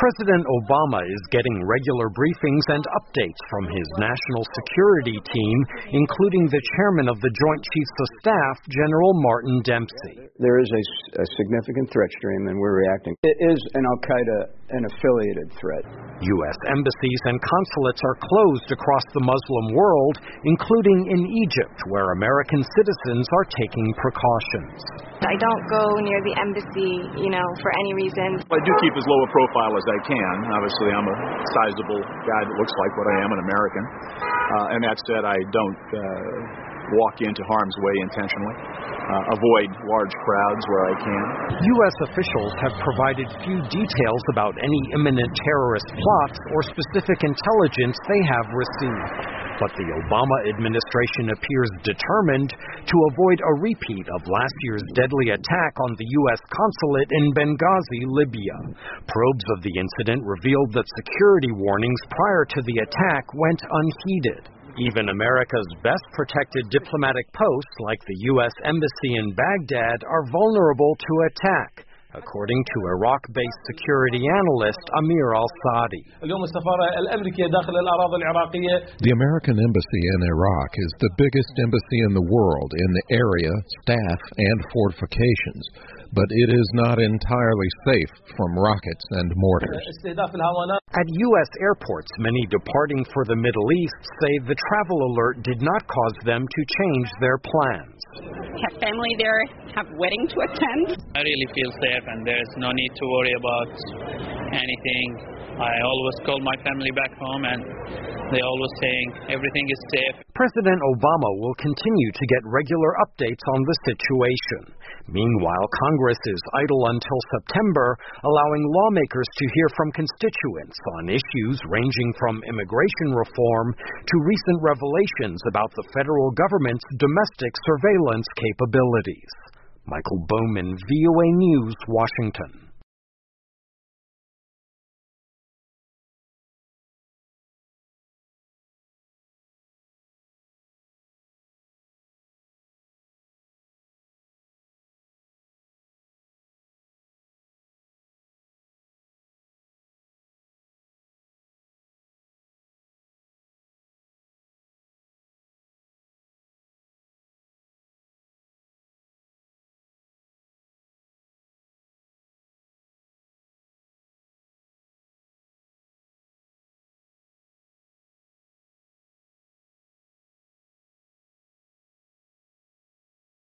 President Obama is getting regular briefings and updates from his national security team, including the chairman of the Joint Chiefs of Staff, General Martin Dempsey. There is a significant threat stream, and we're reacting. It is an al-Qaeda, an affiliated threat. U.S. embassies and consulates are closed across the Muslim world, including in Egypt, where American citizens are taking precautions. I don't go near the embassy, for any reason. I do keep as low a profile as I can. Obviously, I'm a sizable guy that looks like what I am, an American. And that said, I don't walk into harm's way intentionally. Avoid large crowds where I can. U.S. officials have provided few details about any imminent terrorist plots or specific intelligence they have received. But the Obama administration appears determined to avoid a repeat of last year's deadly attack on the U.S. consulate in Benghazi, Libya. Probes of the incident revealed that security warnings prior to the attack went unheeded. Even America's best protected diplomatic posts, like the U.S. Embassy in Baghdad, are vulnerable to attack, according to Iraq-based security analyst Amir al-Sadi. The American embassy in Iraq is the biggest embassy in the world in the area, staff, and fortifications, but it is not entirely safe from rockets and mortars. At U.S. airports, many departing for the Middle East say the travel alert did not cause them to change their plans. Have family there, have wedding to attend. I really feel safe and there's no need to worry about anything. I always call my family back home and they're always saying everything is safe. President Obama will continue to get regular updates on the situation. Meanwhile, Congress is idle until September, allowing lawmakers to hear from constituents on issues ranging from immigration reform to recent revelations about the federal government's domestic surveillance capabilities. Michael Bowman, VOA News, Washington.